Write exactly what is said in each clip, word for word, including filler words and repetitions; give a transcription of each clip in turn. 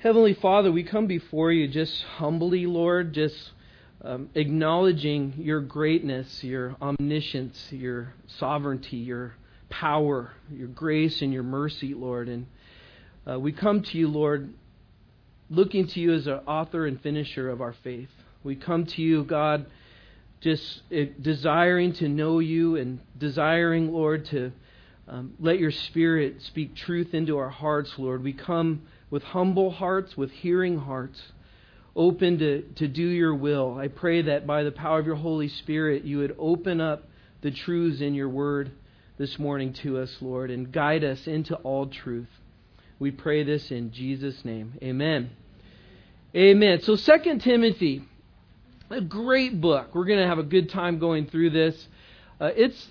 Heavenly Father, we come before you just humbly, Lord, just um, acknowledging your greatness, your omniscience, your sovereignty, your power, your grace and your mercy, Lord. And uh, we come to you, Lord, looking to you as the author and finisher of our faith. We come to you, God, just uh, desiring to know you and desiring, Lord, to um, let your Spirit speak truth into our hearts, Lord. We come with humble hearts, with hearing hearts, open to, to do your will. I pray that by the power of your Holy Spirit, you would open up the truths in your word this morning to us, Lord, and guide us into all truth. We pray this in Jesus' name. Amen. Amen. So Second Timothy, a great book. We're going to have a good time going through this. Uh, it's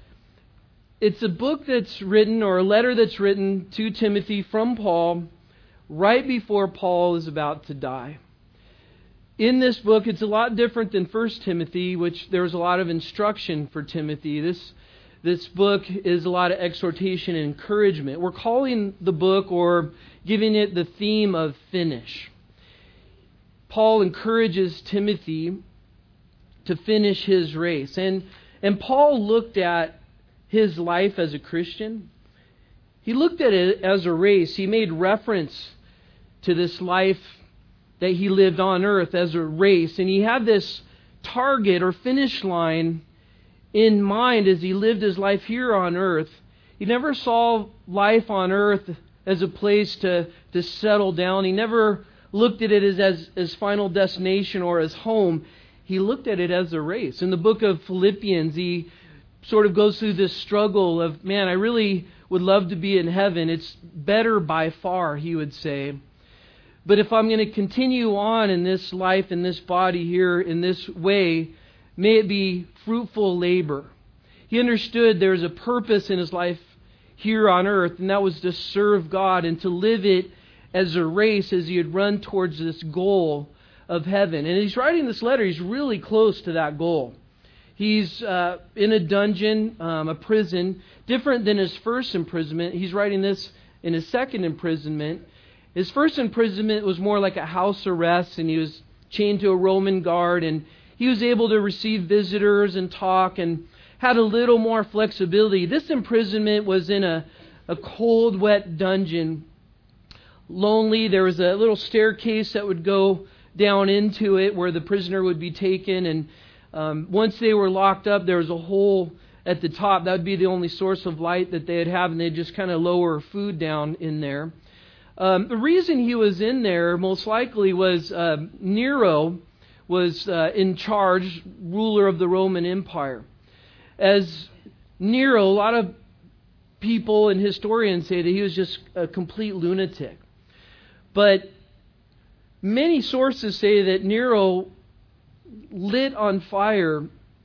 it's a book that's written, or a letter that's written to Timothy from Paul right before Paul is about to die. In this book, it's a lot different than First Timothy, which there was a lot of instruction for Timothy. This This book is a lot of exhortation and encouragement. We're calling the book, or giving it, the theme of finish. Paul encourages Timothy to finish his race. And, and Paul looked at his life as a Christian. He looked at it as a race. He made reference to this life that he lived on earth as a race. And he had this target or finish line in mind as he lived his life here on earth. He never saw life on earth as a place to, to settle down. He never looked at it as, as as final destination or as home. He looked at it as a race. In the book of Philippians, he sort of goes through this struggle of, man, I really would love to be in heaven. It's better by far, he would say. But if I'm going to continue on in this life, in this body here, in this way, may it be fruitful labor. He understood there was a purpose in his life here on earth, and that was to serve God and to live it as a race as he had run towards this goal of heaven. And he's writing this letter, he's really close to that goal. He's uh, in a dungeon, um, a prison, different than his first imprisonment. He's writing this in his second imprisonment. His first imprisonment was more like a house arrest, and he was chained to a Roman guard, and he was able to receive visitors and talk and had a little more flexibility. This imprisonment was in a, a cold, wet dungeon. Lonely. There was a little staircase that would go down into it where the prisoner would be taken. And um, once they were locked up, there was a hole at the top. That would be the only source of light that they'd have, and they'd just kind of lower food down in there. Um, the reason he was in there most likely was uh, Nero was uh, in charge, ruler of the Roman Empire. As Nero, a lot of people and historians say that he was just a complete lunatic. But many sources say that Nero lit on fire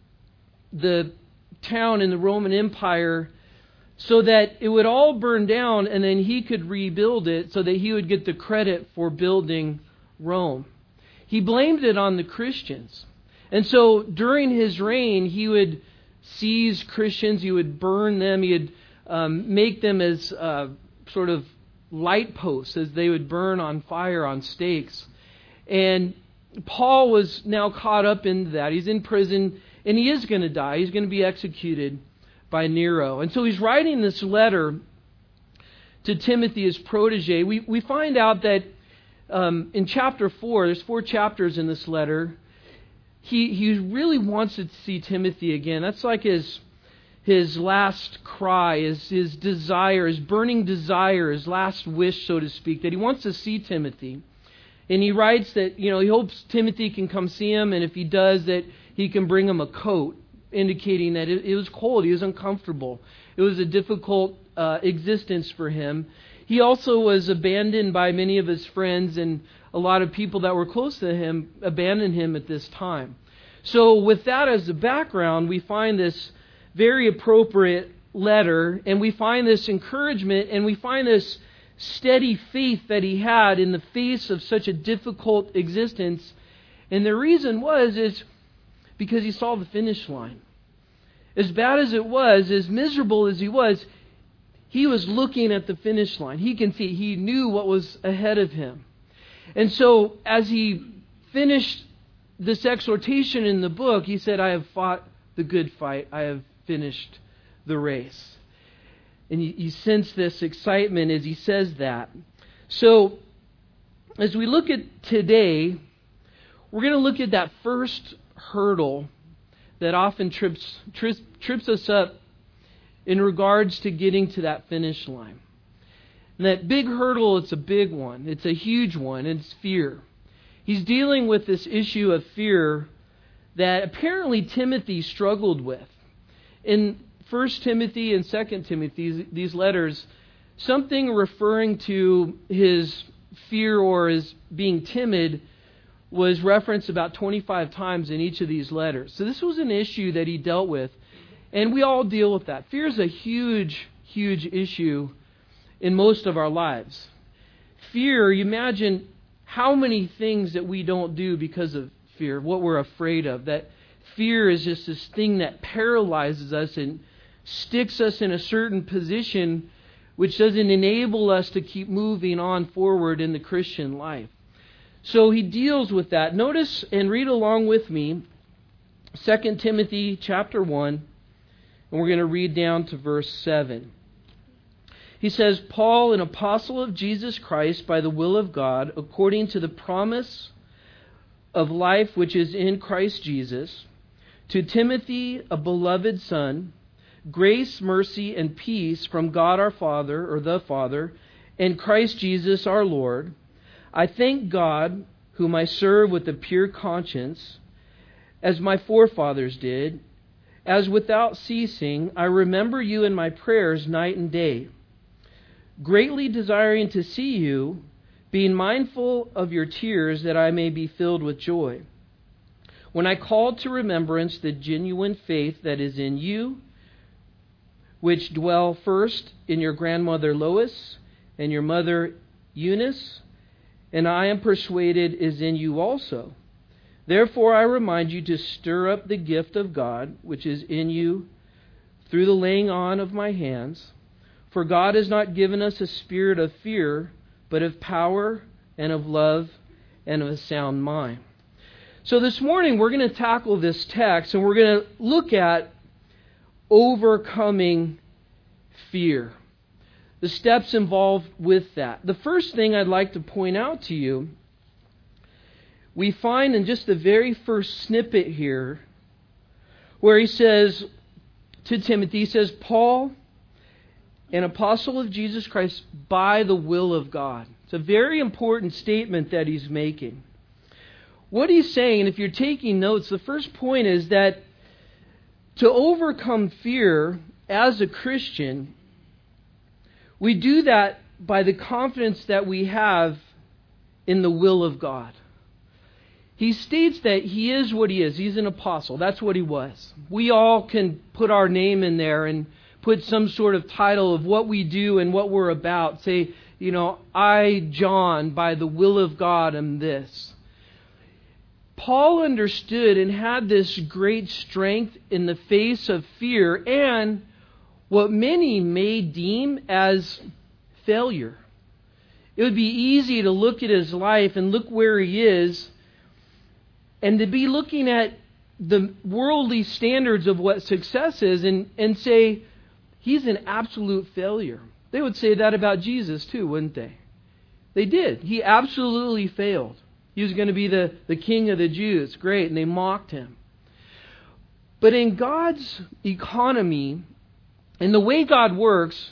the town in the Roman Empire so that it would all burn down, and then he could rebuild it so that he would get the credit for building Rome. He blamed it on the Christians. And so during his reign, he would seize Christians, he would burn them, he would um, make them as uh, sort of light posts as they would burn on fire on stakes. And Paul was now caught up in that. He's in prison, and he is going to die. He's going to be executed by Nero. And so he's writing this letter to Timothy, his protege. We, we find out that Um, in chapter four, there's four chapters in this letter. He he really wants to see Timothy again. That's like his his last cry, his his desire, his burning desire, his last wish, so to speak, that he wants to see Timothy. And he writes that, you know, he hopes Timothy can come see him, and if he does, that he can bring him a coat, indicating that it, it was cold, he was uncomfortable. It was a difficult uh, existence for him. He also was abandoned by many of his friends, and a lot of people that were close to him abandoned him at this time. So with that as the background, we find this very appropriate letter, and we find this encouragement, and we find this steady faith that he had in the face of such a difficult existence. And the reason was is because he saw the finish line. As bad as it was, as miserable as he was, he was looking at the finish line. He can see, he knew what was ahead of him. And so as he finished this exhortation in the book, he said, I have fought the good fight. I have finished the race. And you, you sense this excitement as he says that. So as we look at today, we're going to look at that first hurdle that often trips, trips, trips us up in regards to getting to that finish line. And that big hurdle, it's a big one. It's a huge one. It's fear. He's dealing with this issue of fear that apparently Timothy struggled with. In First Timothy and Second Timothy, these letters, something referring to his fear or his being timid was referenced about twenty-five times in each of these letters. So this was an issue that he dealt with. And we all deal with that. Fear is a huge, huge issue in most of our lives. Fear, you imagine how many things that we don't do because of fear, what we're afraid of. That fear is just this thing that paralyzes us and sticks us in a certain position which doesn't enable us to keep moving on forward in the Christian life. So he deals with that. Notice and read along with me Second Timothy chapter one, and we're going to read down to verse seven. He says, Paul, an apostle of Jesus Christ by the will of God, according to the promise of life which is in Christ Jesus, to Timothy, a beloved son, grace, mercy, and peace from God our Father, or the Father, and Christ Jesus our Lord. I thank God, whom I serve with a pure conscience, as my forefathers did, as without ceasing I remember you in my prayers night and day, greatly desiring to see you, being mindful of your tears, that I may be filled with joy. When I called to remembrance the genuine faith that is in you, which dwell first in your grandmother Lois and your mother Eunice, and I am persuaded is in you also. Therefore I remind you to stir up the gift of God, which is in you, through the laying on of my hands. For God has not given us a spirit of fear, but of power and of love and of a sound mind. So this morning we're going to tackle this text, and we're going to look at overcoming fear. The steps involved with that. The first thing I'd like to point out to you, we find in just the very first snippet here, where he says to Timothy, he says, Paul, an apostle of Jesus Christ by the will of God. It's a very important statement that he's making. What he's saying, if you're taking notes, the first point is that to overcome fear as a Christian, we do that by the confidence that we have in the will of God. He states that he is what he is. He's an apostle. That's what he was. We all can put our name in there and put some sort of title of what we do and what we're about. Say, you know, I, John, by the will of God, am this. Paul understood and had this great strength in the face of fear and what many may deem as failure. It would be easy to look at his life and look where he is and to be looking at the worldly standards of what success is and, and say, he's an absolute failure. They would say that about Jesus too, wouldn't they? They did. He absolutely failed. He was going to be the, the king of the Jews. Great. And they mocked him. But in God's economy, in the way God works,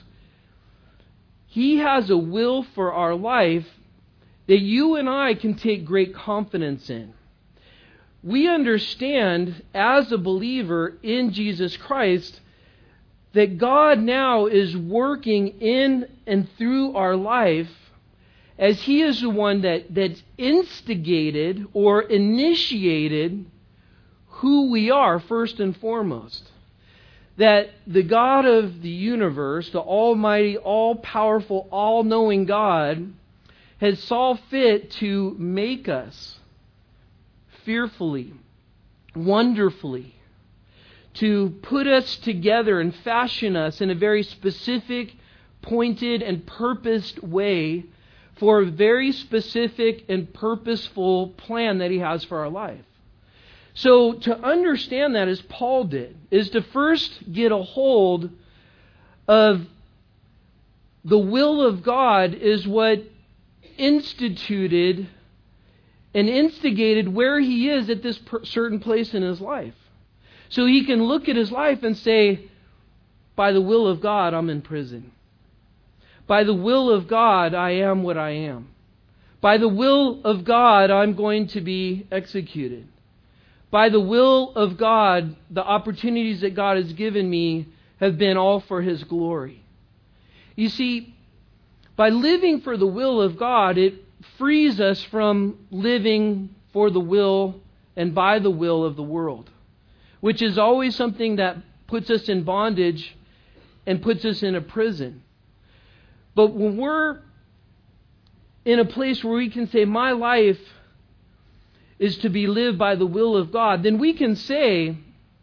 He has a will for our life that you and I can take great confidence in. We understand as a believer in Jesus Christ that God now is working in and through our life as He is the one that, that's instigated or initiated who we are first and foremost. That the God of the universe, the almighty, all-powerful, all-knowing God, has saw fit to make us fearfully, wonderfully, to put us together and fashion us in a very specific, pointed, and purposed way for a very specific and purposeful plan that He has for our life. So to understand that, as Paul did, is to first get a hold of the will of God is what instituted and instigated where he is at this certain place in his life. So he can look at his life and say, by the will of God, I'm in prison. By the will of God, I am what I am. By the will of God, I'm going to be executed. By the will of God, the opportunities that God has given me have been all for His glory. You see, by living for the will of God, it frees us from living for the will and by the will of the world, which is always something that puts us in bondage and puts us in a prison. But when we're in a place where we can say, my life is to be lived by the will of God, then we can say,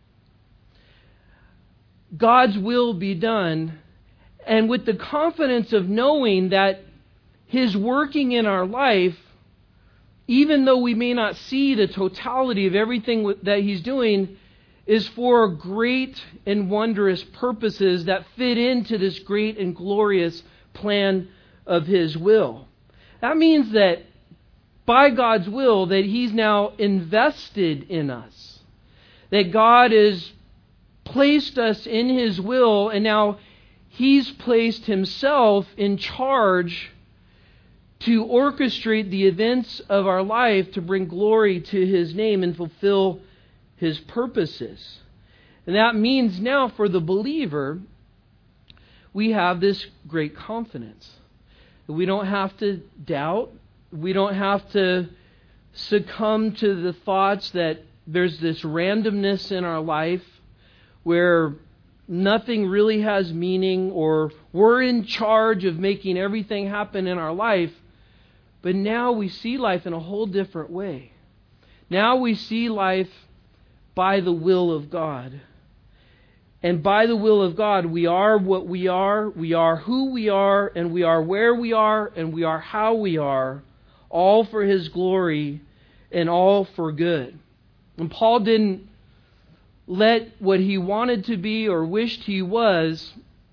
God's will be done, and with the confidence of knowing that His working in our life, even though we may not see the totality of everything that He's doing, is for great and wondrous purposes that fit into this great and glorious plan of His will. That means that by God's will, that He's now invested in us. That God has placed us in His will, and now He's placed Himself in charge to orchestrate the events of our life to bring glory to His name and fulfill His purposes. And that means now for the believer, we have this great confidence. We don't have to doubt. We don't have to succumb to the thoughts that there's this randomness in our life where nothing really has meaning, or we're in charge of making everything happen in our life. But now we see life in a whole different way. Now we see life by the will of God. And by the will of God, we are what we are, we are who we are, and we are where we are, and we are how we are, all for His glory and all for good. And Paul didn't let what he wanted to be or wished he was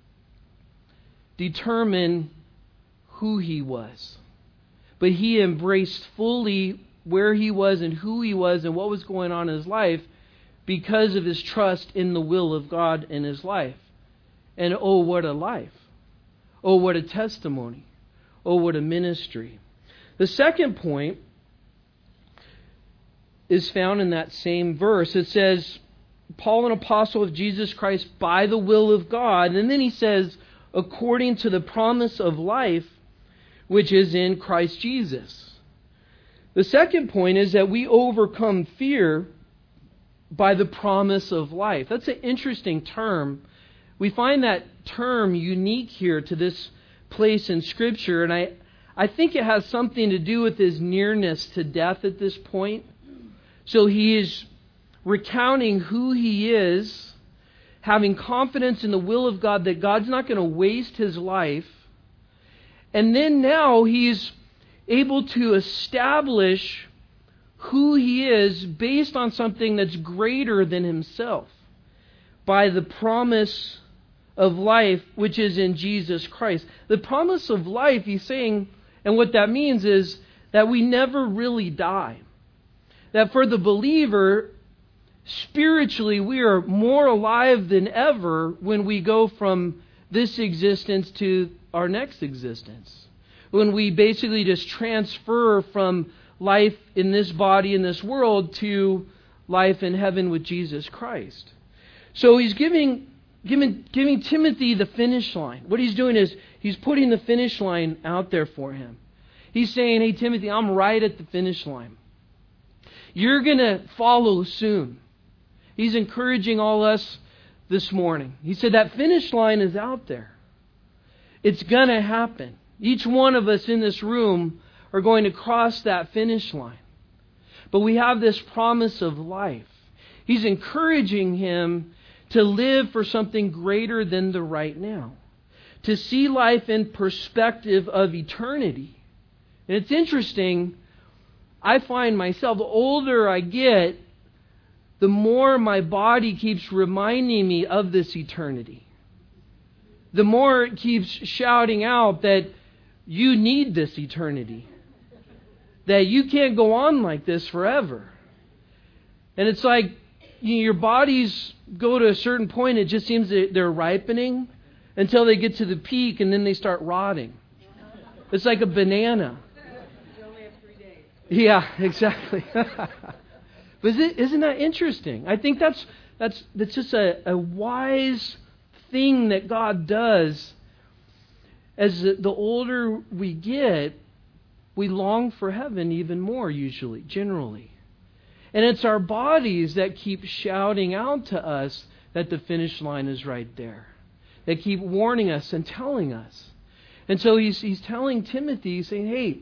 determine who he was. But he embraced fully where he was and who he was and what was going on in his life because of his trust in the will of God in his life. And oh, what a life. Oh, what a testimony. Oh, what a ministry. The second point is found in that same verse. It says, Paul, an apostle of Jesus Christ by the will of God. And then he says, according to the promise of life, which is in Christ Jesus. The second point is that we overcome fear by the promise of life. That's an interesting term. We find that term unique here to this place in Scripture, and I, I think it has something to do with his nearness to death at this point. So he is recounting who he is, having confidence in the will of God, that God's not going to waste his life. And then now he's able to establish who he is based on something that's greater than himself, by the promise of life which is in Jesus Christ. The promise of life, he's saying, and what that means is that we never really die. That for the believer, spiritually, we are more alive than ever when we go from this existence to our next existence. When we basically just transfer from life in this body, in this world, to life in heaven with Jesus Christ. So he's giving, giving, giving Timothy the finish line. What he's doing is he's putting the finish line out there for him. He's saying, hey, Timothy, I'm right at the finish line. You're going to follow soon. He's encouraging all us this morning. He said that finish line is out there. It's going to happen. Each one of us in this room are going to cross that finish line. But we have this promise of life. He's encouraging him to live for something greater than the right now. To see life in perspective of eternity. And it's interesting, I find myself, the older I get, the more my body keeps reminding me of this eternity. The more it keeps shouting out that you need this eternity. That you can't go on like this forever. And it's like, you know, your bodies go to a certain point, it just seems that they're ripening until they get to the peak and then they start rotting. It's like a banana. You only have three days. Yeah, exactly. But is it, isn't that interesting? I think that's that's that's just a, a wise thing that God does. As the, the older we get, we long for heaven even more, usually, generally. And it's our bodies that keep shouting out to us that the finish line is right there. They keep warning us and telling us. And so he's he's telling Timothy, he's saying, hey,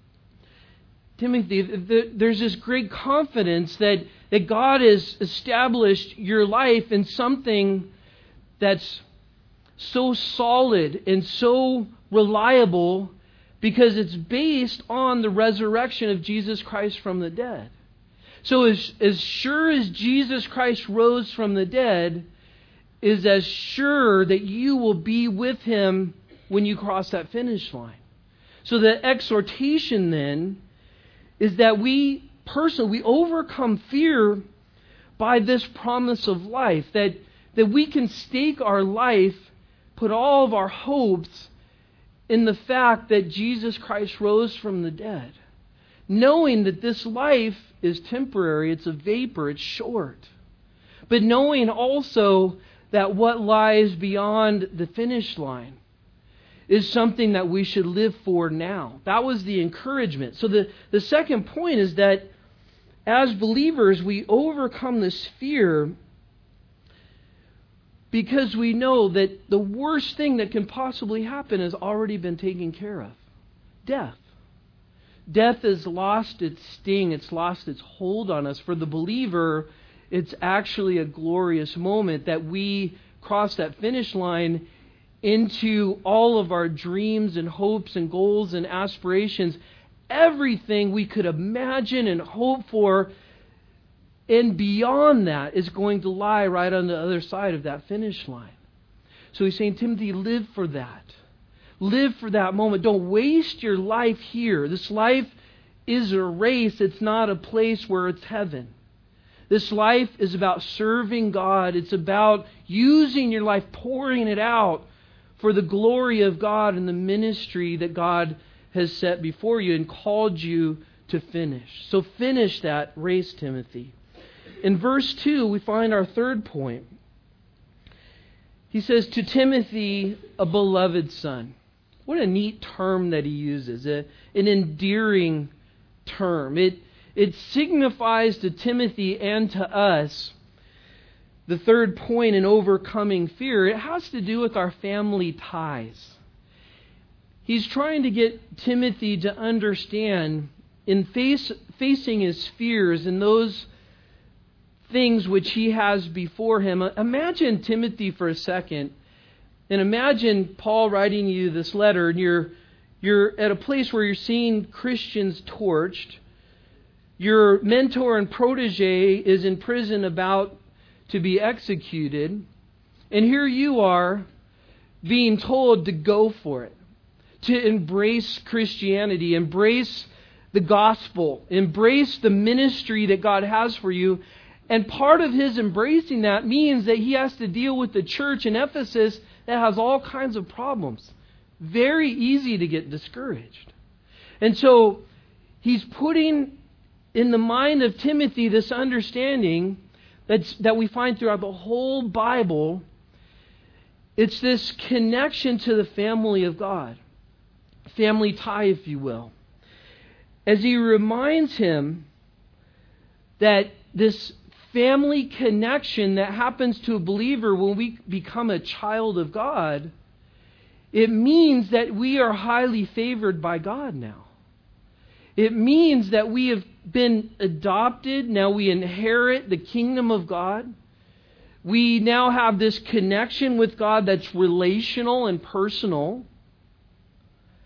Timothy, there's this great confidence that, that God has established your life in something that's so solid and so reliable because it's based on the resurrection of Jesus Christ from the dead. So as, as sure as Jesus Christ rose from the dead is as sure that you will be with Him when you cross that finish line. So the exhortation then is that we personally, we overcome fear by this promise of life, that, that we can stake our life, put all of our hopes in the fact that Jesus Christ rose from the dead. Knowing that this life is temporary, it's a vapor, it's short. But knowing also that what lies beyond the finish line is something that we should live for now. That was the encouragement. So the, the second point is that as believers, we overcome this fear because we know that the worst thing that can possibly happen has already been taken care of. Death. Death has lost its sting. It's lost its hold on us. For the believer, it's actually a glorious moment that we cross that finish line into all of our dreams and hopes and goals and aspirations. Everything we could imagine and hope for and beyond that is going to lie right on the other side of that finish line. So he's saying, Timothy, live for that. Live for that moment. Don't waste your life here. This life is a race. It's not a place where it's heaven. This life is about serving God. It's about using your life, pouring it out for the glory of God and the ministry that God has set before you and called you to finish. So finish that race, Timothy. In verse two, we find our third point. He says, to Timothy, a beloved son. What a neat term that he uses, a, an endearing term. It, it signifies to Timothy and to us the third point in overcoming fear. It has to do with our family ties. He's trying to get Timothy to understand in face, facing his fears and those things which he has before him. Imagine Timothy for a second. And imagine Paul writing you this letter, and you're you're at a place where you're seeing Christians torched. Your mentor and protege is in prison about to be executed. And here you are being told to go for it, to embrace Christianity, embrace the gospel, embrace the ministry that God has for you. And part of his embracing that means that he has to deal with the church in Ephesus that has all kinds of problems. Very easy to get discouraged. And so he's putting in the mind of Timothy this understanding that's, that we find throughout the whole Bible. It's this connection to the family of God. Family tie, if you will. As he reminds him that this family connection that happens to a believer when we become a child of God, it means that we are highly favored by God now. It means that we have been adopted. Now we inherit the kingdom of God. We now have this connection with God that's relational and personal.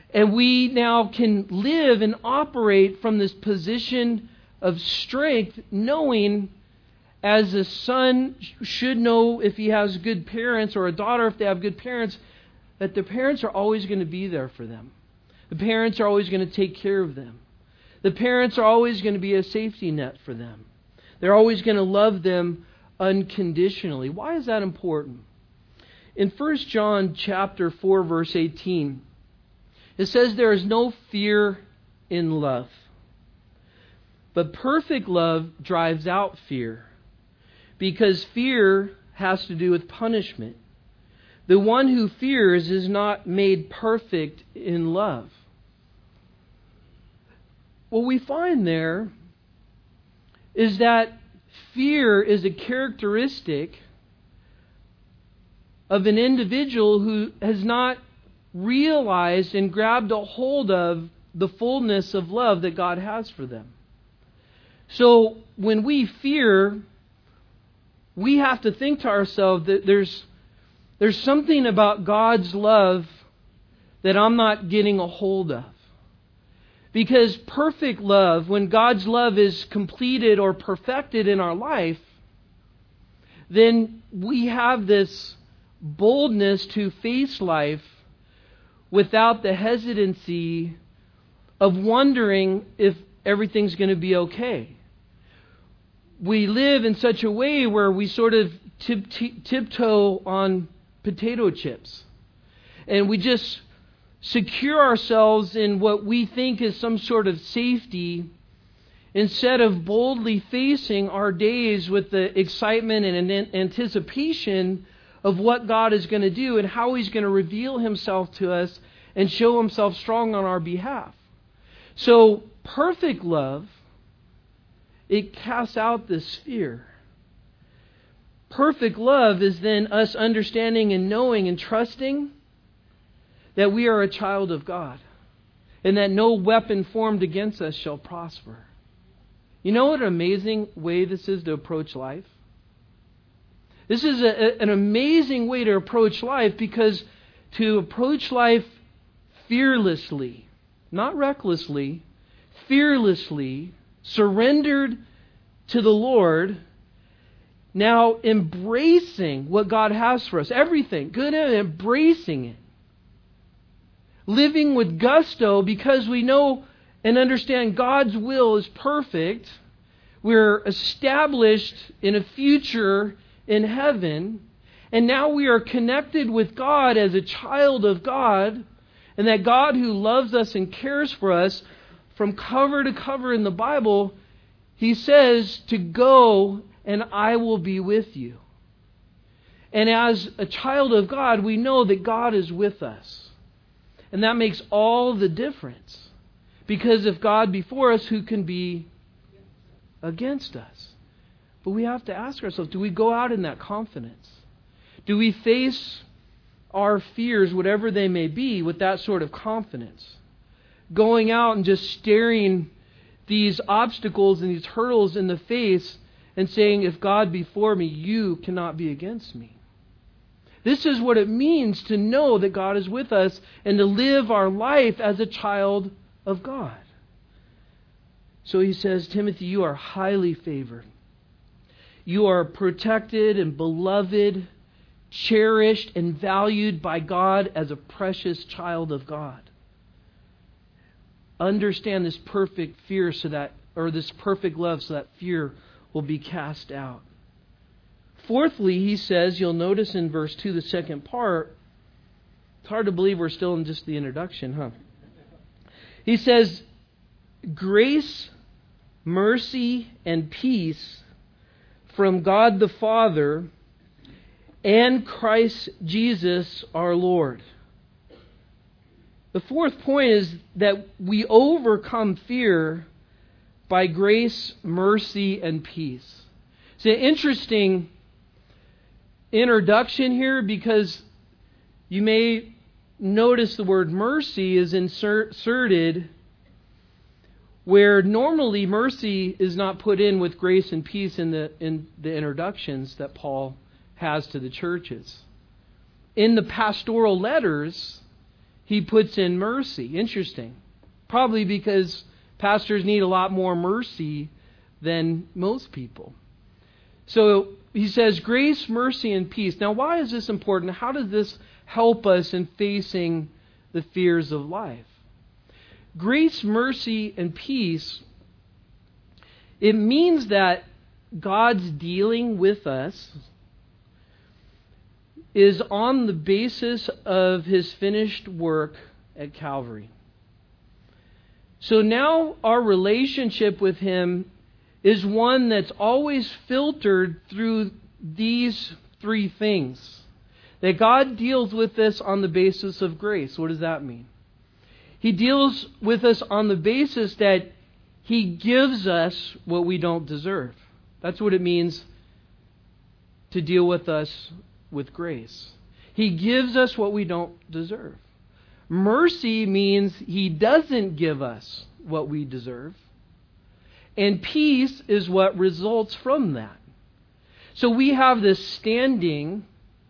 And we now can live and operate from this position of strength, knowing as a son should know if he has good parents, or a daughter if they have good parents, that their parents are always going to be there for them. The parents are always going to take care of them. The parents are always going to be a safety net for them. They're always going to love them unconditionally. Why is that important? In First John chapter four, verse eighteen, it says there is no fear in love, but perfect love drives out fear, because fear has to do with punishment. The one who fears is not made perfect in love. What we find there is that fear is a characteristic of an individual who has not realized and grabbed a hold of the fullness of love that God has for them. So when we fear, we have to think to ourselves that there's there's something about God's love that I'm not getting a hold of. Because perfect love, when God's love is completed or perfected in our life, then we have this boldness to face life without the hesitancy of wondering if everything's going to be okay. We live in such a way where we sort of tip, tip, tiptoe on potato chips. And we just secure ourselves in what we think is some sort of safety, instead of boldly facing our days with the excitement and anticipation of what God is going to do and how He's going to reveal Himself to us and show Himself strong on our behalf. So, perfect love, it casts out this fear. Perfect love is then us understanding and knowing and trusting that we are a child of God and that no weapon formed against us shall prosper. You know what an amazing way this is to approach life? This is a, an amazing way to approach life, because to approach life fearlessly, not recklessly, fearlessly, surrendered to the Lord, now embracing what God has for us, everything, good and embracing it. Living with gusto because we know and understand God's will is perfect. We're established in a future in heaven. And now we are connected with God as a child of God. And that God who loves us and cares for us, from cover to cover in the Bible, He says to go and I will be with you. And as a child of God, we know that God is with us. And that makes all the difference. Because if God be for us, who can be against us? But we have to ask ourselves, do we go out in that confidence? Do we face our fears, whatever they may be, with that sort of confidence? Going out and just staring these obstacles and these hurdles in the face and saying, if God be for me, you cannot be against me. This is what it means to know that God is with us and to live our life as a child of God. So he says, Timothy, you are highly favored. You are protected and beloved, cherished and valued by God as a precious child of God. Understand this perfect fear so that, or this perfect love so that fear will be cast out. Fourthly, he says, you'll notice in verse two, the second part, it's hard to believe we're still in just the introduction, huh? He says, grace, mercy, and peace from God the Father and Christ Jesus our Lord. The fourth point is that we overcome fear by grace, mercy, and peace. It's an interesting introduction here, because you may notice the word mercy is inserted where normally mercy is not put in with grace and peace in the in the introductions that Paul has to the churches. In the pastoral letters, he puts in mercy. Interesting. Probably because pastors need a lot more mercy than most people. So he says grace, mercy, and peace. Now, why is this important? How does this help us in facing the fears of life? Grace, mercy, and peace, it means that God's dealing with us is on the basis of His finished work at Calvary. So now our relationship with Him is one that's always filtered through these three things. That God deals with us on the basis of grace. What does that mean? He deals with us on the basis that He gives us what we don't deserve. That's what it means to deal with us with grace. He gives us what we don't deserve. Mercy means He doesn't give us what we deserve. And peace is what results from that. So we have this standing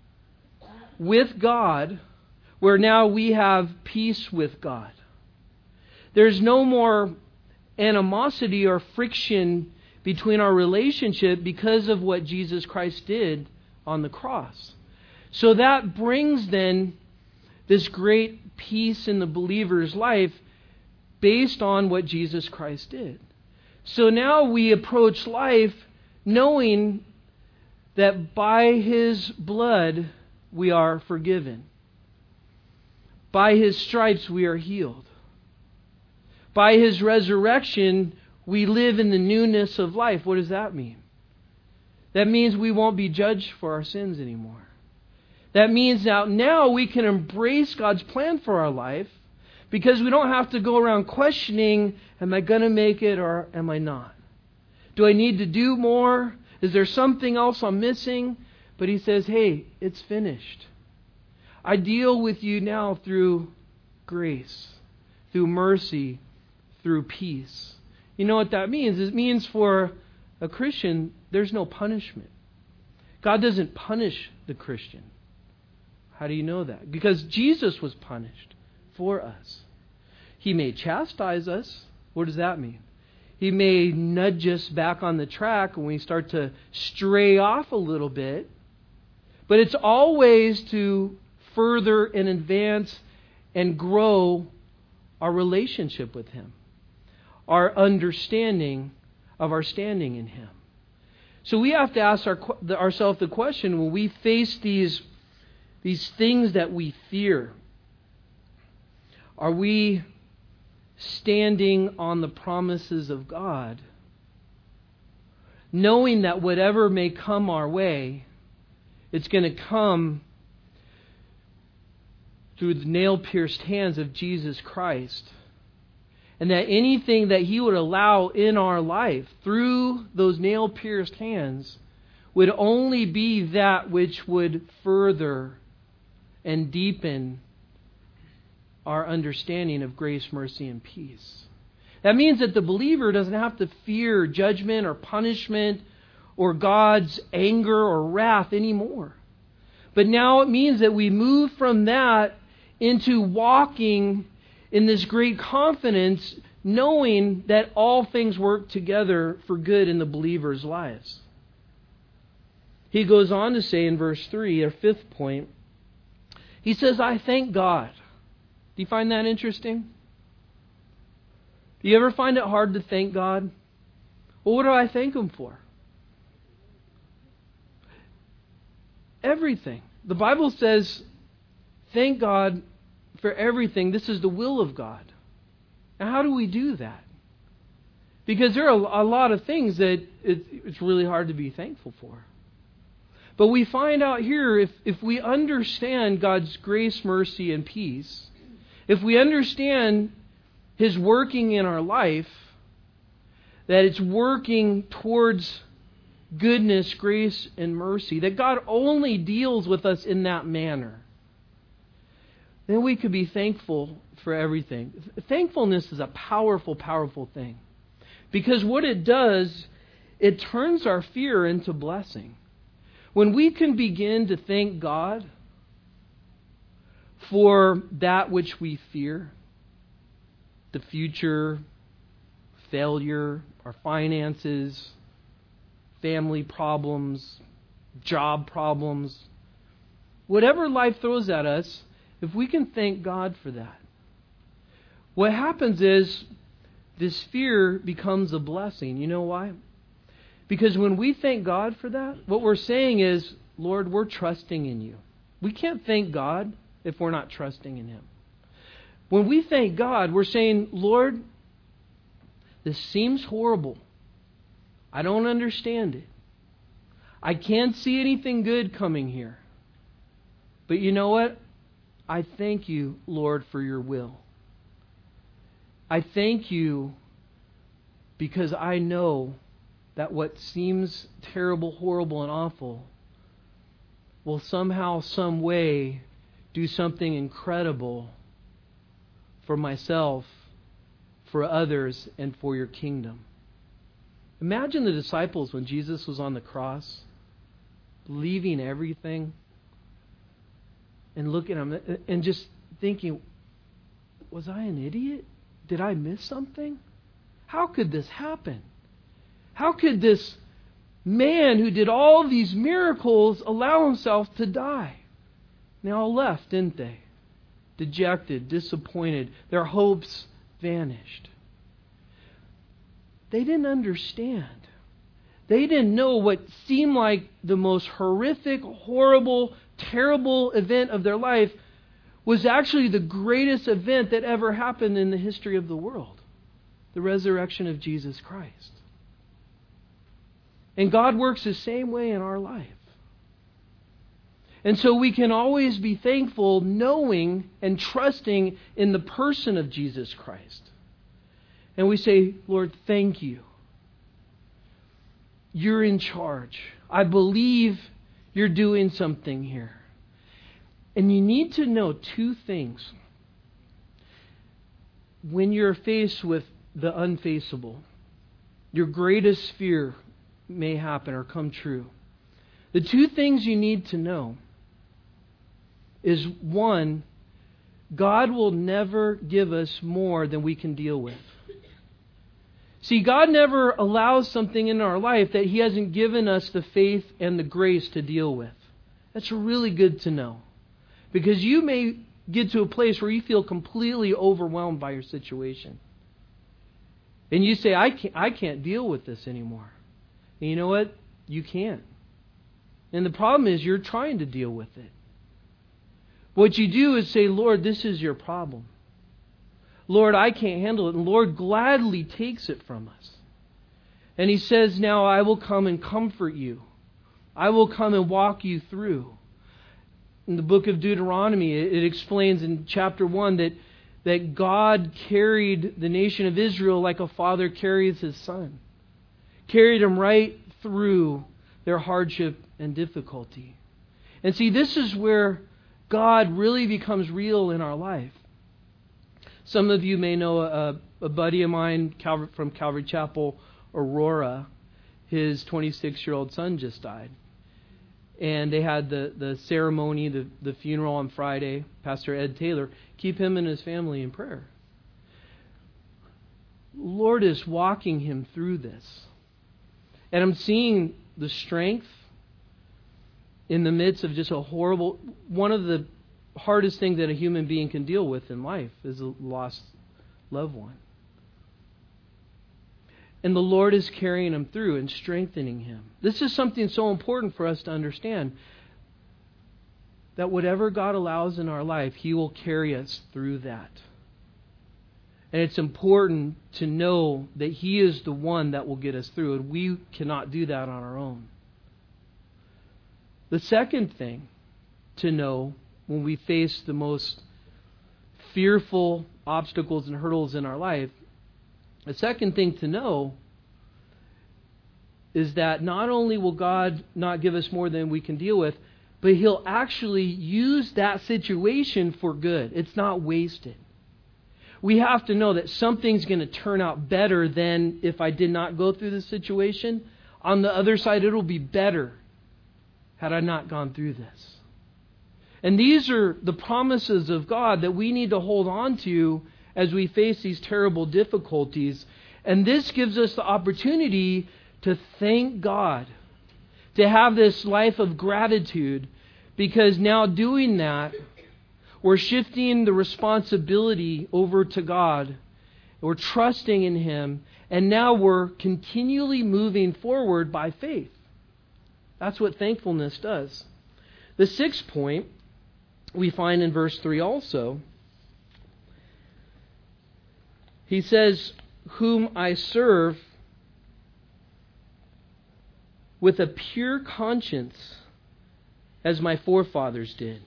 with God where now we have peace with God. There's no more animosity or friction between our relationship because of what Jesus Christ did on the cross. So that brings then this great peace in the believer's life based on what Jesus Christ did. So now we approach life knowing that by His blood we are forgiven. By His stripes we are healed. By His resurrection we live in the newness of life. What does that mean? That means we won't be judged for our sins anymore. That means that now we can embrace God's plan for our life because we don't have to go around questioning, am I going to make it or am I not? Do I need to do more? Is there something else I'm missing? But He says, hey, it's finished. I deal with you now through grace, through mercy, through peace. You know what that means? It means for a Christian, there's no punishment. God doesn't punish the Christian. How do you know that? Because Jesus was punished for us. He may chastise us. What does that mean? He may nudge us back on the track when we start to stray off a little bit. But it's always to further and advance and grow our relationship with Him. Our understanding of our standing in Him. So we have to ask our, ourselves the question, when we face these, these things that we fear, are we standing on the promises of God, knowing that whatever may come our way, it's going to come through the nail-pierced hands of Jesus Christ, and that anything that He would allow in our life through those nail-pierced hands would only be that which would further and deepen our understanding of grace, mercy, and peace. That means that the believer doesn't have to fear judgment or punishment or God's anger or wrath anymore. But now it means that we move from that into walking in this great confidence, knowing that all things work together for good in the believer's lives. He goes on to say in verse three, our fifth point, he says, I thank God. Do you find that interesting? Do you ever find it hard to thank God? Well, what do I thank Him for? Everything. The Bible says, thank God for everything. This is the will of God. Now, how do we do that? Because there are a lot of things that it's really hard to be thankful for. But we find out here, if, if we understand God's grace, mercy, and peace, if we understand His working in our life, that it's working towards goodness, grace, and mercy, that God only deals with us in that manner, then we could be thankful for everything. Thankfulness is a powerful, powerful thing. Because what it does, it turns our fear into blessing. When we can begin to thank God for that which we fear, the future, failure, our finances, family problems, job problems, whatever life throws at us, if we can thank God for that, what happens is this fear becomes a blessing. You know why? Because when we thank God for that, what we're saying is, Lord, we're trusting in you. We can't thank God if we're not trusting in Him. When we thank God, we're saying, Lord, this seems horrible. I don't understand it. I can't see anything good coming here. But you know what? I thank you, Lord, for your will. I thank you because I know that what seems terrible, horrible, and awful will somehow, some way do something incredible for myself, for others, and for your kingdom. Imagine the disciples when Jesus was on the cross, leaving everything and looking at him and just thinking, was I an idiot? Did I miss something? How could this happen? How could this man who did all these miracles allow himself to die? They all left, didn't they? Dejected, disappointed. Their hopes vanished. They didn't understand. They didn't know what seemed like the most horrific, horrible, terrible event of their life was actually the greatest event that ever happened in the history of the world. The resurrection of Jesus Christ. And God works the same way in our life. And so we can always be thankful, knowing and trusting in the person of Jesus Christ. And we say, Lord, thank you. You're in charge. I believe you're doing something here. And you need to know two things. When you're faced with the unfaceable, your greatest fear may happen or come true. The two things you need to know is, one, God will never give us more than we can deal with. See, God never allows something in our life that He hasn't given us the faith and the grace to deal with. That's really good to know. Because you may get to a place where you feel completely overwhelmed by your situation. And you say, I can't, I can't deal with this anymore. And you know what? You can't. And the problem is you're trying to deal with it. What you do is say, Lord, this is your problem. Lord, I can't handle it. And Lord gladly takes it from us. And He says, now I will come and comfort you. I will come and walk you through. In the book of Deuteronomy, it explains in chapter one that, that God carried the nation of Israel like a father carries his son. Carried them right through their hardship and difficulty. And see, this is where God really becomes real in our life. Some of you may know a, a buddy of mine Calvary, from Calvary Chapel, Aurora. His twenty-six-year-old son just died. And they had the, the ceremony, the, the funeral on Friday. Pastor Ed Taylor, keep him and his family in prayer. Lord is walking him through this. And I'm seeing the strength in the midst of just a horrible... One of the hardest things that a human being can deal with in life is a lost loved one. And the Lord is carrying him through and strengthening him. This is something so important for us to understand. That whatever God allows in our life, He will carry us through that. And it's important to know that He is the one that will get us through. And we cannot do that on our own. The second thing to know when we face the most fearful obstacles and hurdles in our life, the second thing to know is that not only will God not give us more than we can deal with, but He'll actually use that situation for good. It's not wasted. We have to know that something's going to turn out better than if I did not go through this situation. On the other side, it'll be better had I not gone through this. And these are the promises of God that we need to hold on to as we face these terrible difficulties. And this gives us the opportunity to thank God, to have this life of gratitude, because now doing that, we're shifting the responsibility over to God. We're trusting in Him, and now we're continually moving forward by faith. That's what thankfulness does. The sixth point we find in verse three also. He says, whom I serve with a pure conscience, as my forefathers did.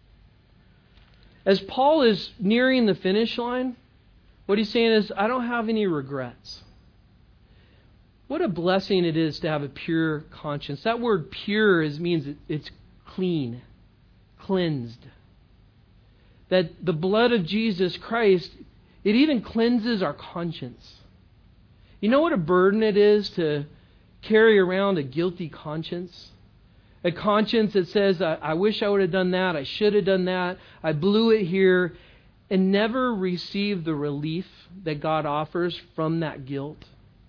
As Paul is nearing the finish line, what he's saying is, I don't have any regrets. What a blessing it is to have a pure conscience. That word pure is, means it's clean, cleansed. That the blood of Jesus Christ, it even cleanses our conscience. You know what a burden it is to carry around a guilty conscience? A conscience that says, I, I wish I would have done that, I should have done that, I blew it here, and never receive the relief that God offers from that guilt.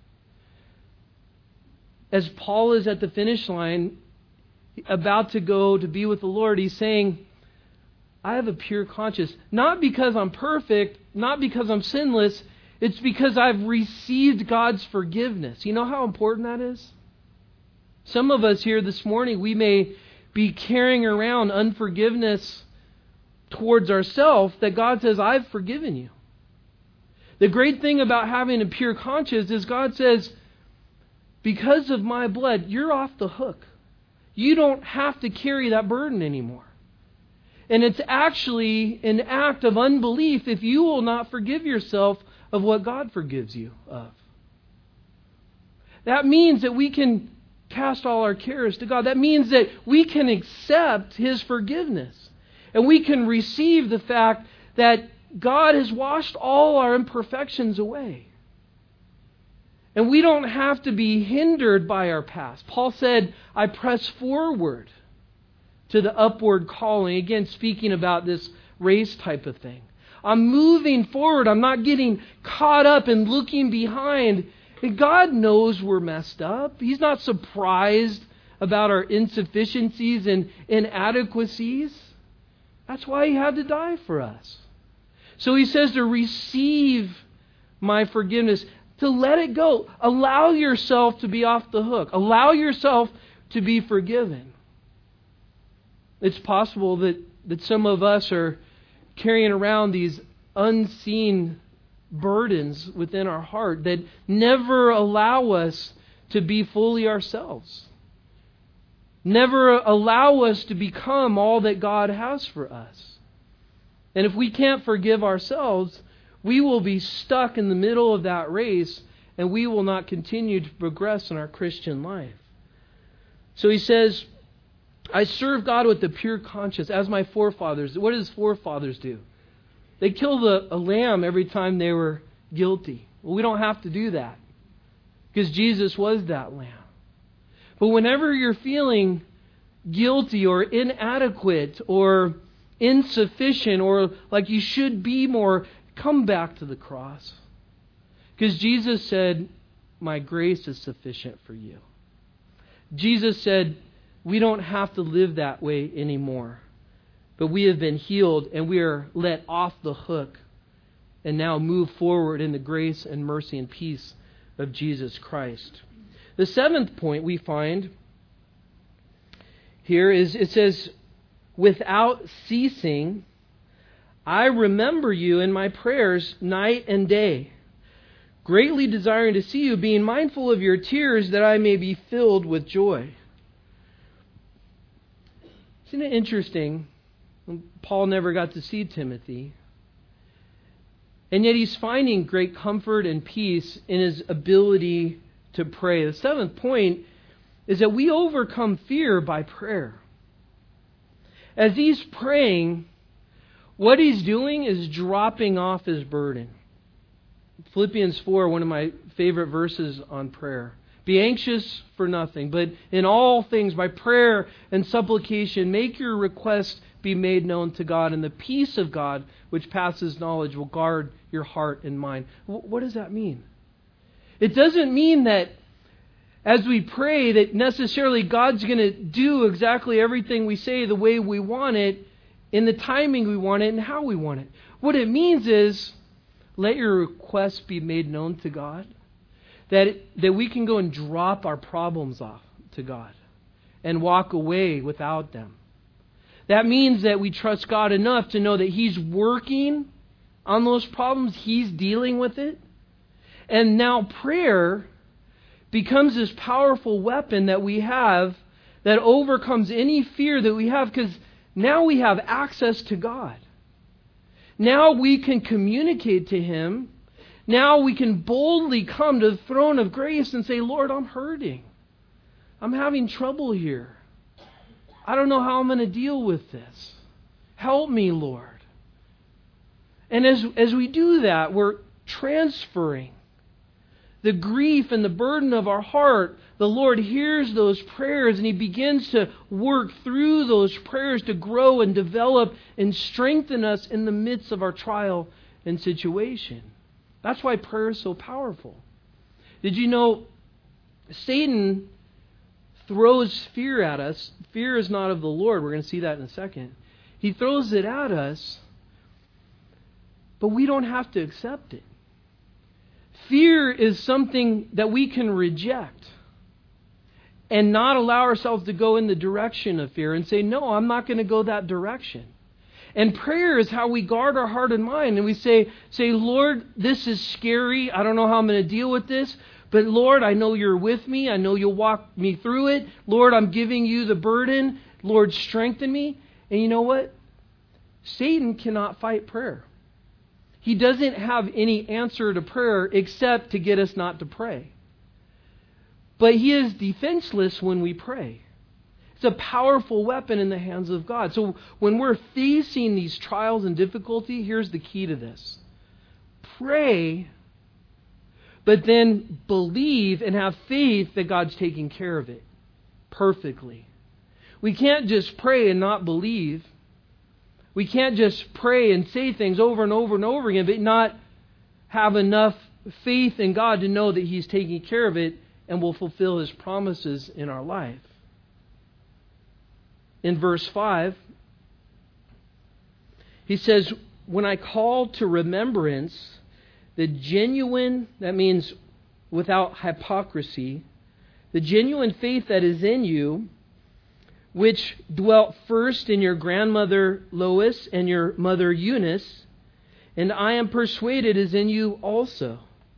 As Paul is at the finish line, about to go to be with the Lord, he's saying, I have a pure conscience. Not because I'm perfect, not because I'm sinless, it's because I've received God's forgiveness. You know how important that is? Some of us here this morning, we may be carrying around unforgiveness towards ourselves that God says, I've forgiven you. The great thing about having a pure conscience is God says, because of my blood, you're off the hook. You don't have to carry that burden anymore. And it's actually an act of unbelief if you will not forgive yourself of what God forgives you of. That means that we can cast all our cares to God. That means that we can accept His forgiveness. And we can receive the fact that God has washed all our imperfections away. And we don't have to be hindered by our past. Paul said, I press forward to the upward calling. Again, speaking about this race type of thing. I'm moving forward. I'm not getting caught up in looking behind. And God knows we're messed up. He's not surprised about our insufficiencies and inadequacies. That's why He had to die for us. So He says to receive my forgiveness, to let it go. Allow yourself to be off the hook. Allow yourself to be forgiven. It's possible that, that some of us are carrying around these unseen burdens within our heart that never allow us to be fully ourselves. Never allow us to become all that God has for us. And if we can't forgive ourselves, we will be stuck in the middle of that race and we will not continue to progress in our Christian life. So he says, I serve God with a pure conscience as my forefathers. What did his forefathers do? They killed a, a lamb every time they were guilty. Well, we don't have to do that because Jesus was that lamb. But whenever you're feeling guilty or inadequate or insufficient or like you should be more, come back to the cross. Because Jesus said, my grace is sufficient for you. Jesus said, we don't have to live that way anymore. But we have been healed and we are let off the hook and now move forward in the grace and mercy and peace of Jesus Christ. The seventh point we find here is, it says, without ceasing, I remember you in my prayers night and day, greatly desiring to see you, being mindful of your tears, that I may be filled with joy. Isn't it interesting? Paul never got to see Timothy. And yet he's finding great comfort and peace in his ability to pray. The seventh point is that we overcome fear by prayer. As he's praying, what he's doing is dropping off his burden. Philippians four, one of my favorite verses on prayer. Be anxious for nothing, but in all things by prayer and supplication, make your requests be made known to God, and the peace of God, which passes knowledge, will guard your heart and mind. What does that mean? It doesn't mean that as we pray that necessarily God's going to do exactly everything we say the way we want it, in the timing we want it, and how we want it. What it means is, let your requests be made known to God. That, that we can go and drop our problems off to God and walk away without them. That means that we trust God enough to know that He's working on those problems. He's dealing with it. And now prayer becomes this powerful weapon that we have that overcomes any fear that we have, because now we have access to God. Now we can communicate to Him. Now we can boldly come to the throne of grace and say, Lord, I'm hurting. I'm having trouble here. I don't know how I'm going to deal with this. Help me, Lord. And as, as we do that, we're transferring the grief and the burden of our heart. The Lord hears those prayers and He begins to work through those prayers to grow and develop and strengthen us in the midst of our trial and situation. That's why prayer is so powerful. Did you know Satan throws fear at us? Fear is not of the Lord. We're going to see that in a second. He throws it at us, but we don't have to accept it. Fear is something that we can reject and not allow ourselves to go in the direction of fear and say, no, I'm not going to go that direction. And prayer is how we guard our heart and mind. And we say, say, Lord, this is scary. I don't know how I'm going to deal with this. But Lord, I know You're with me. I know You'll walk me through it. Lord, I'm giving You the burden. Lord, strengthen me. And you know what? Satan cannot fight prayer. He doesn't have any answer to prayer except to get us not to pray. But he is defenseless when we pray. It's a powerful weapon in the hands of God. So when we're facing these trials and difficulty, here's the key to this. Pray, but then believe and have faith that God's taking care of it perfectly. We can't just pray and not believe. We can't just pray and say things over and over and over again, but not have enough faith in God to know that He's taking care of it and will fulfill His promises in our life. In verse five, he says, when I call to remembrance the genuine, that means without hypocrisy, the genuine faith that is in you, which dwelt first in your grandmother Lois and your mother Eunice, and I am persuaded is in you also.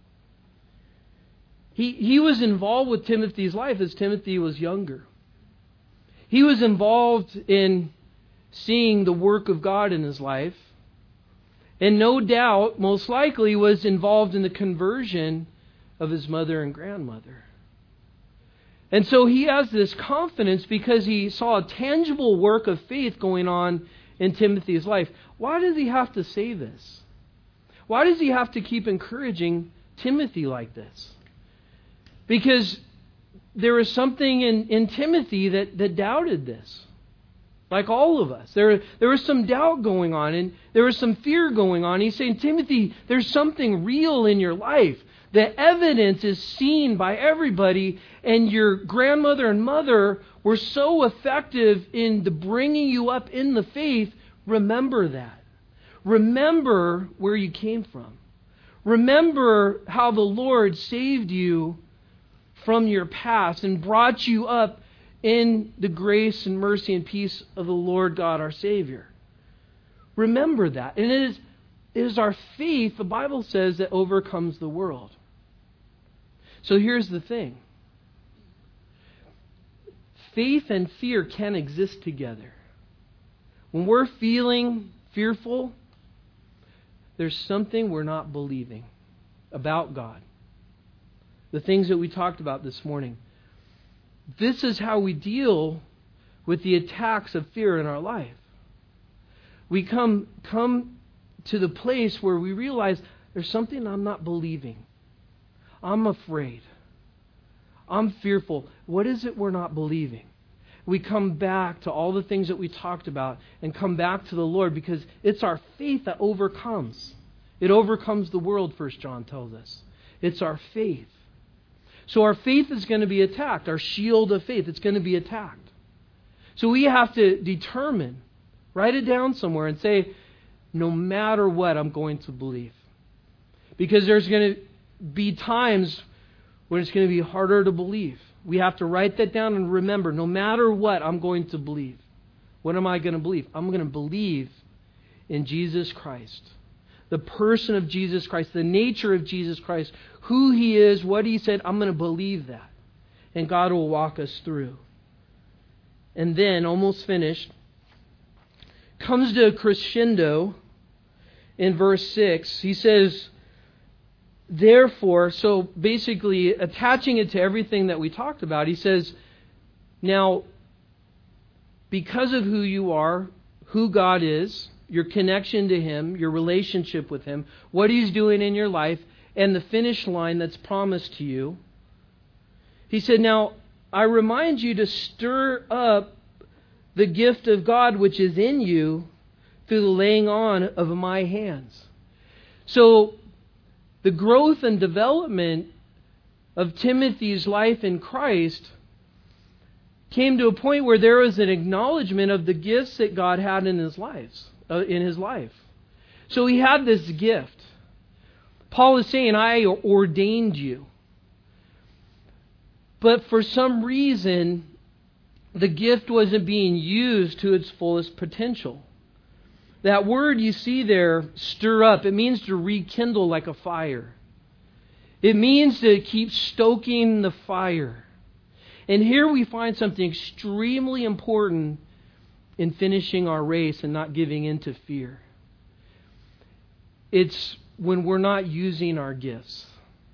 He, he was involved with Timothy's life as Timothy was younger. He was involved in seeing the work of God in his life, and no doubt, most likely, was involved in the conversion of his mother and grandmother. And so he has this confidence because he saw a tangible work of faith going on in Timothy's life. Why does he have to say this? Why does he have to keep encouraging Timothy like this? Because there was something in, in Timothy that, that doubted this. Like all of us. There, there was some doubt going on, and there was some fear going on. He's saying, Timothy, there's something real in your life. The evidence is seen by everybody, and your grandmother and mother were so effective in the bringing you up in the faith. Remember that. Remember where you came from. Remember how the Lord saved you from your past and brought you up in the grace and mercy and peace of the Lord God our Savior. Remember that. And it is, it is our faith, the Bible says, that overcomes the world. So here's the thing. Faith and fear can exist together. When we're feeling fearful, there's something we're not believing about God. The things that we talked about this morning. This is how we deal with the attacks of fear in our life. We come, come to the place where we realize there's something I'm not believing. I'm afraid. I'm fearful. What is it we're not believing? We come back to all the things that we talked about and come back to the Lord, because it's our faith that overcomes. It overcomes the world, First John tells us. It's our faith. So our faith is going to be attacked. Our shield of faith, it's going to be attacked. So we have to determine, write it down somewhere and say, no matter what, I'm going to believe. Because there's going to be times when it's going to be harder to believe. We have to write that down and remember, no matter what, I'm going to believe. What am I going to believe? I'm going to believe in Jesus Christ. The person of Jesus Christ, the nature of Jesus Christ, who He is, what He said, I'm going to believe that. And God will walk us through. And then, almost finished, comes to a crescendo in verse six. He says, therefore, so basically attaching it to everything that we talked about, he says, now, because of who you are, who God is, your connection to Him, your relationship with Him, what He's doing in your life, and the finish line that's promised to you, he said, now, I remind you to stir up the gift of God which is in you through the laying on of my hands. So, the growth and development of Timothy's life in Christ came to a point where there was an acknowledgement of the gifts that God had in his lives, uh, in his life. So he had this gift. Paul is saying, I ordained you. But for some reason, the gift wasn't being used to its fullest potential. That word you see there, stir up, it means to rekindle like a fire. It means to keep stoking the fire. And here we find something extremely important in finishing our race and not giving in to fear. It's when we're not using our gifts.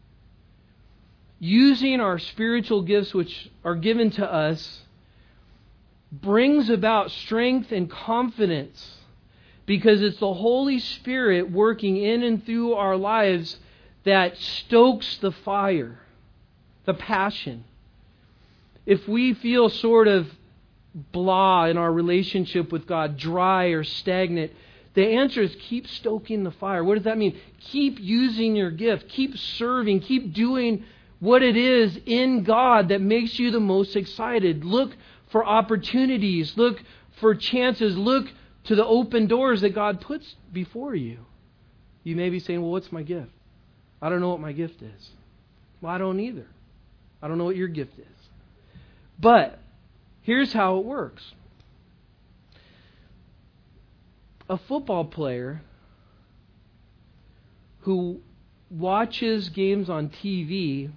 Using our spiritual gifts which are given to us brings about strength and confidence. Because it's the Holy Spirit working in and through our lives that stokes the fire, the passion. If we feel sort of blah in our relationship with God, dry or stagnant, the answer is keep stoking the fire. What does that mean? Keep using your gift. Keep serving. Keep doing what it is in God that makes you the most excited. Look for opportunities. Look for chances. Look to the open doors that God puts before you. You may be saying, well, what's my gift? I don't know what my gift is. Well, I don't either. I don't know what your gift is. But here's how it works. A football player who watches games on T V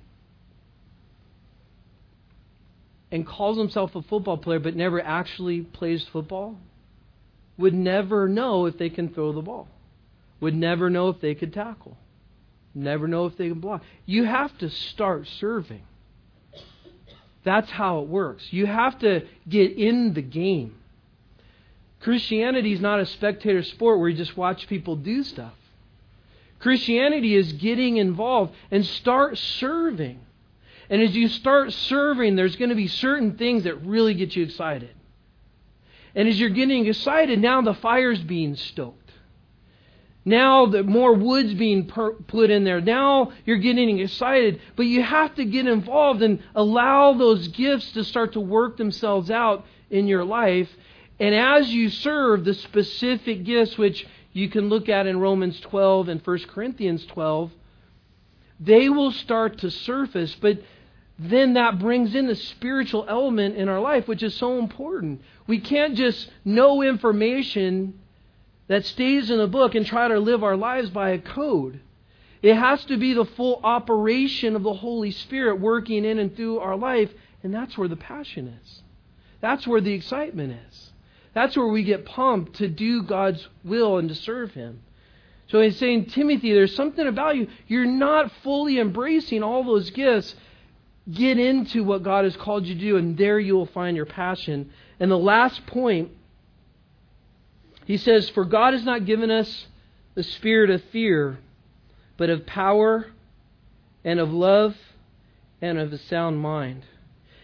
and calls himself a football player but never actually plays football would never know if they can throw the ball. Would never know if they could tackle. Never know if they can block. You have to start serving. That's how it works. You have to get in the game. Christianity is not a spectator sport where you just watch people do stuff. Christianity is getting involved and start serving. And as you start serving, there's going to be certain things that really get you excited. And as you're getting excited, now the fire's being stoked. Now the more wood's being per- put in there. Now you're getting excited. But you have to get involved and allow those gifts to start to work themselves out in your life. And as you serve the specific gifts, which you can look at in Romans twelve and First Corinthians twelve, they will start to surface. But then that brings in the spiritual element in our life, which is so important. We can't just know information that stays in a book and try to live our lives by a code. It has to be the full operation of the Holy Spirit working in and through our life, and that's where the passion is. That's where the excitement is. That's where we get pumped to do God's will and to serve Him. So he's saying, Timothy, there's something about you. You're not fully embracing all those gifts. Get into what God has called you to do, and there you will find your passion. And the last point, he says, for God has not given us the spirit of fear, but of power and of love and of a sound mind.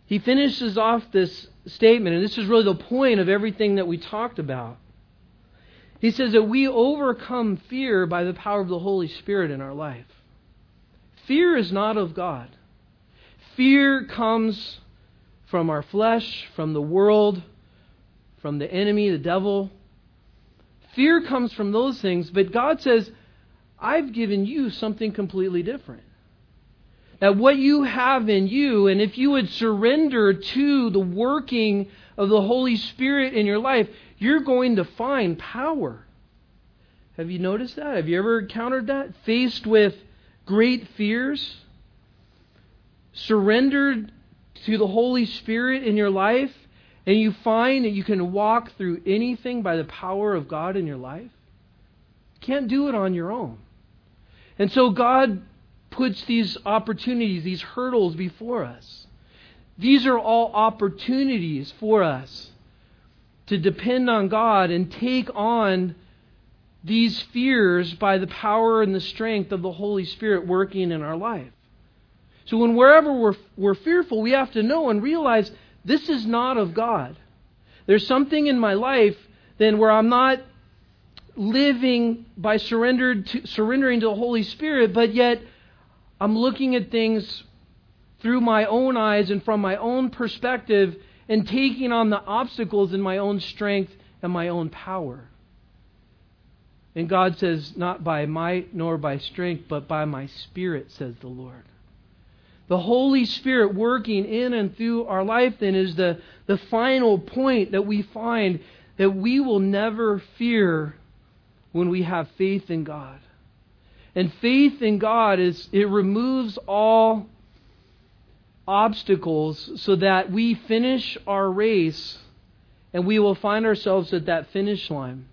he finishes off this statement, and this is really the point of everything that we talked about. He says that we overcome fear by the power of the Holy Spirit in our life. Fear is not of God. Fear comes from our flesh, from the world, from the enemy, the devil. Fear comes from those things, but God says, I've given you something completely different. That what you have in you, and if you would surrender to the working of the Holy Spirit in your life, you're going to find power. Have you noticed that? Have you ever encountered that? Faced with great fears, surrendered to the Holy Spirit in your life, and you find that you can walk through anything by the power of God in your life? You can't do it on your own. And so God puts these opportunities, these hurdles before us. These are all opportunities for us to depend on God and take on these fears by the power and the strength of the Holy Spirit working in our life. So when wherever we're, we're fearful, we have to know and realize this is not of God. There's something in my life then where I'm not living by surrendered to, surrendering to the Holy Spirit, but yet I'm looking at things through my own eyes and from my own perspective and taking on the obstacles in my own strength and my own power. And God says, not by might nor by strength, but by my Spirit, says the Lord. The Holy Spirit working in and through our life then is the, the final point that we find that we will never fear when we have faith in God. And faith in God is, it removes all obstacles so that we finish our race and we will find ourselves at that finish line.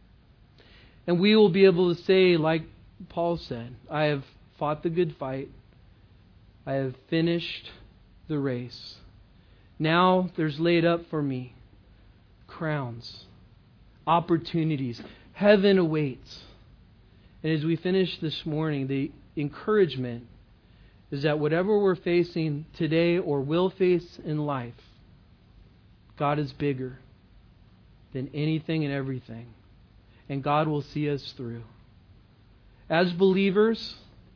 And we will be able to say, like Paul said, I have fought the good fight. I have finished the race. Now there's laid up for me crowns, opportunities. Heaven awaits. And as we finish this morning, the encouragement is that whatever we're facing today or will face in life, God is bigger than anything and everything. And God will see us through. As believers,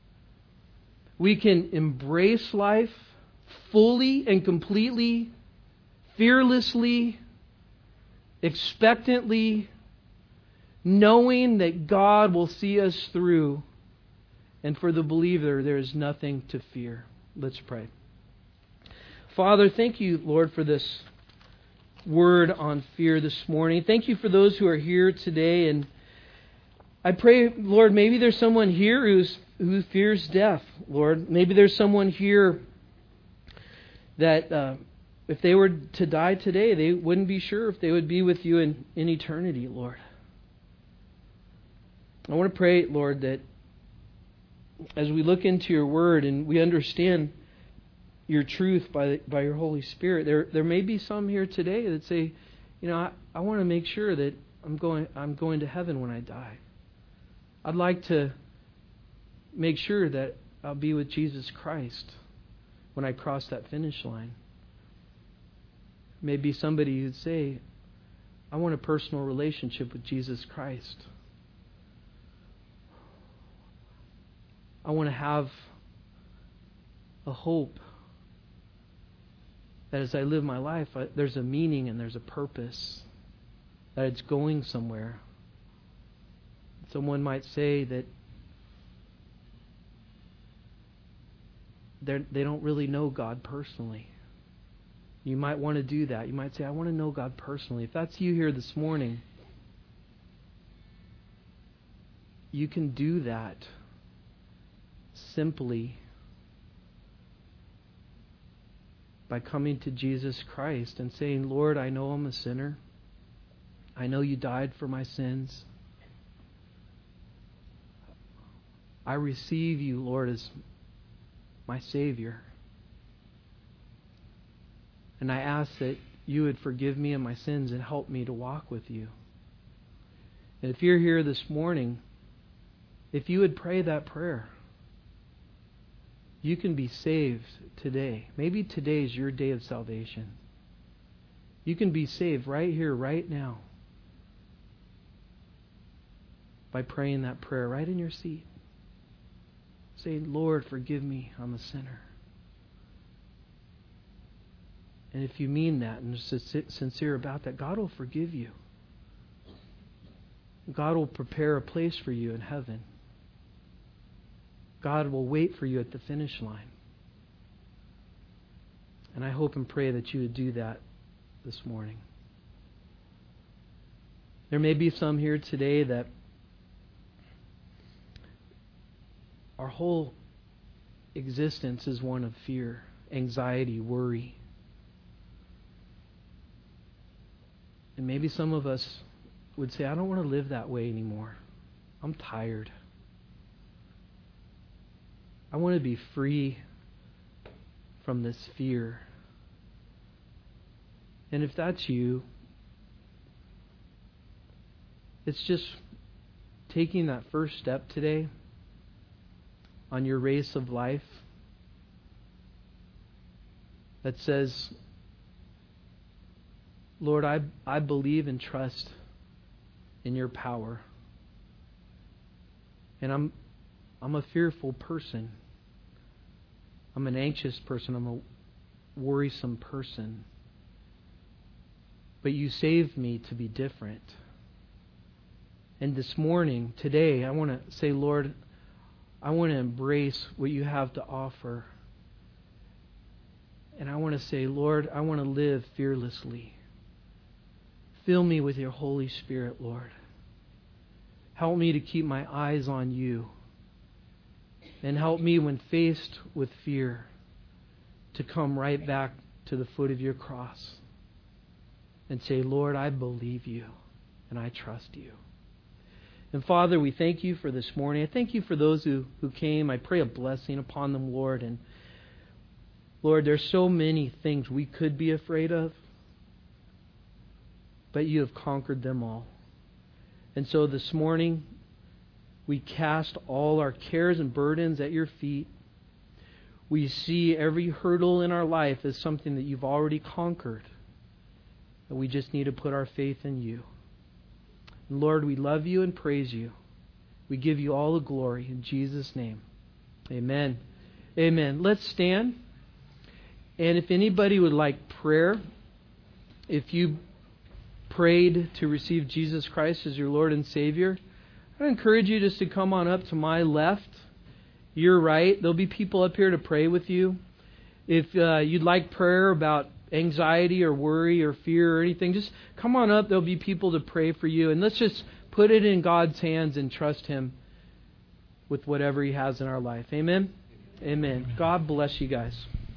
we can embrace life fully and completely, fearlessly, expectantly, knowing that God will see us through. And for the believer, there is nothing to fear. Let's pray. Father, thank you, Lord, for this word on fear this morning. Thank you for those who are here today. And I pray, Lord, maybe there's someone here who's who fears death, Lord. Maybe there's someone here that uh, if they were to die today, they wouldn't be sure if they would be with you in, in eternity, Lord. I want to pray, Lord, that as we look into your word and we understand your truth by by your Holy Spirit, there there may be some here today that say, you know, I, I want to make sure that I'm going I'm going to heaven when I die. I'd like to make sure that I'll be with Jesus Christ when I cross that finish line. Maybe somebody who'd say, I want a personal relationship with Jesus Christ. I want to have a hope that as I live my life, I, there's a meaning and there's a purpose, that it's going somewhere. Someone might say that they don't really know God personally. You might want to do that. You might say, I want to know God personally. If that's you here this morning, you can do that simply by coming to Jesus Christ and saying, Lord, I know I'm a sinner. I know you died for my sins. I receive you, Lord, as my Savior. And I ask that you would forgive me of my sins and help me to walk with you. And if you're here this morning, if you would pray that prayer, You can be saved today. Maybe today is your day of salvation. You can be saved right here, right now, by praying that prayer right in your seat. Say, Lord, forgive me, I'm a sinner. And if you mean that and are sincere about that, God will forgive you. God will prepare a place for you in heaven. God will wait for you at the finish line. And I hope and pray that you would do that this morning. There may be some here today that our whole existence is one of fear, anxiety, worry. And maybe some of us would say, I don't want to live that way anymore. I'm tired. I want to be free from this fear. And if that's you, it's just taking that first step today on your race of life that says, Lord, I, I believe and trust in your power. And I'm I'm a fearful person. I'm an anxious person. I'm a worrisome person. But you saved me to be different. And this morning, today, I want to say, Lord, I want to embrace what you have to offer. And I want to say, Lord, I want to live fearlessly. Fill me with your Holy Spirit, Lord. Help me to keep my eyes on you. And help me, when faced with fear, to come right back to the foot of your cross and say, Lord, I believe you and I trust you. And Father, we thank you for this morning. I thank you for those who, who came. I pray a blessing upon them, Lord. And Lord, there's so many things we could be afraid of, but you have conquered them all. And so this morning, we cast all our cares and burdens at your feet. We see every hurdle in our life as something that you've already conquered. And we just need to put our faith in you. And Lord, we love you and praise you. We give you all the glory in Jesus' name. Amen. Amen. Let's stand. And if anybody would like prayer, if you prayed to receive Jesus Christ as your Lord and Savior, I encourage you just to come on up to my left, your right. There'll be people up here to pray with you. If uh, you'd like prayer about anxiety or worry or fear or anything, just come on up. There'll be people to pray for you. And let's just put it in God's hands and trust Him with whatever He has in our life. Amen? Amen. God bless you guys.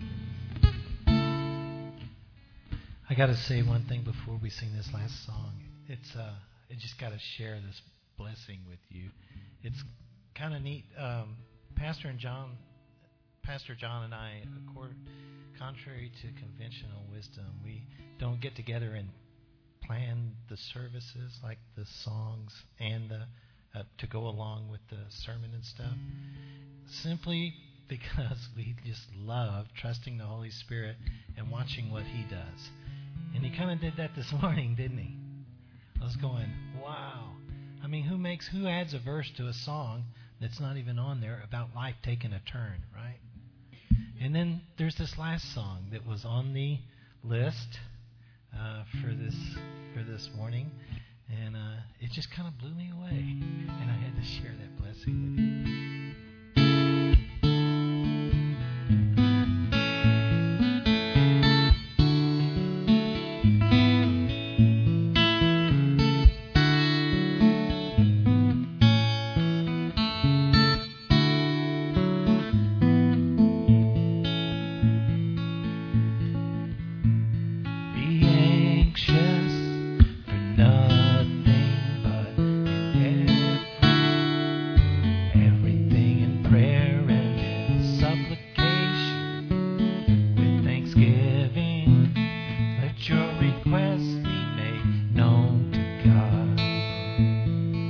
I got to say one thing before we sing this last song. It's uh, I just got to share this blessing with you. It's kind of neat. Um, Pastor and John, Pastor John and I, contrary to conventional wisdom, we don't get together and plan the services like the songs and the uh, to go along with the sermon and stuff. Simply because we just love trusting the Holy Spirit and watching what He does. And He kind of did that this morning, didn't He? I was going, wow. I mean, who makes, who adds a verse to a song that's not even on there about life taking a turn, right? And then there's this last song that was on the list uh, for this for this morning, and uh, it just kind of blew me away, and I had to share that blessing with you.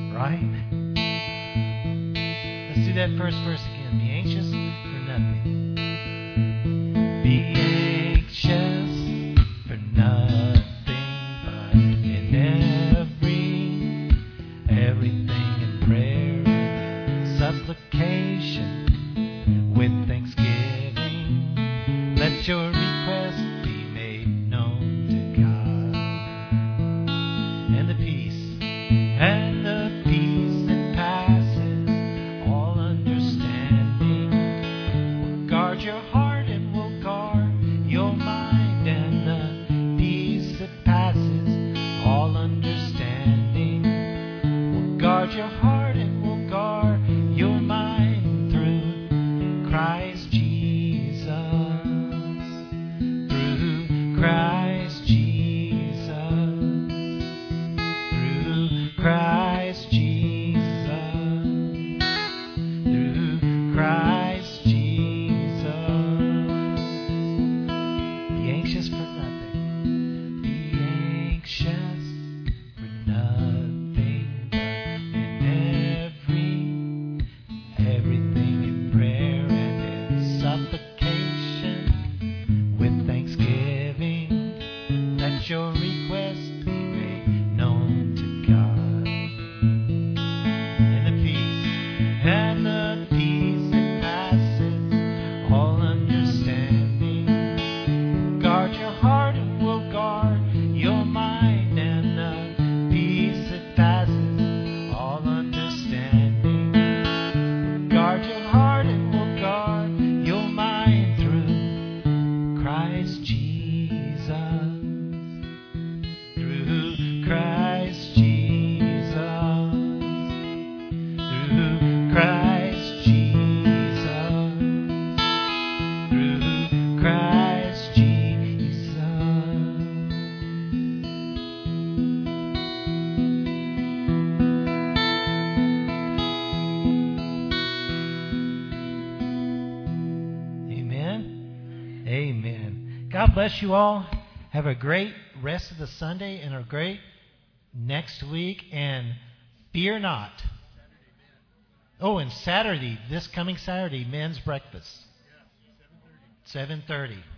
First verse again. Be anxious for nothing. Be anxious for nothing, but in every, everything in prayer and supplication with thanksgiving. Let your request be made known to God. And the peace, and the peace that passes all understanding will guard your heart and will guard your mind. And the peace that passes all understanding will guard your heart and will guard your mind through Christ Jesus. Through Christ Jesus. Through Christ Jesus. Through Christ Jesus. Be anxious for nothing. Be anxious for nothing, but in every, everything in prayer and in supplication with thanksgiving. Let your request be made known to God. And the peace, and the peace that passes all understanding will guard your heart and will guard your mind. And the peace that passes all understanding will guard your heart and will guard your mind through Christ Jesus. Through Christ Jesus. Through Christ Jesus. Through Christ Jesus. Amen. Amen. God bless you all. Have a great rest of the Sunday and a great next week. And fear not. Oh, and Saturday, this coming Saturday, men's breakfast. seven thirty.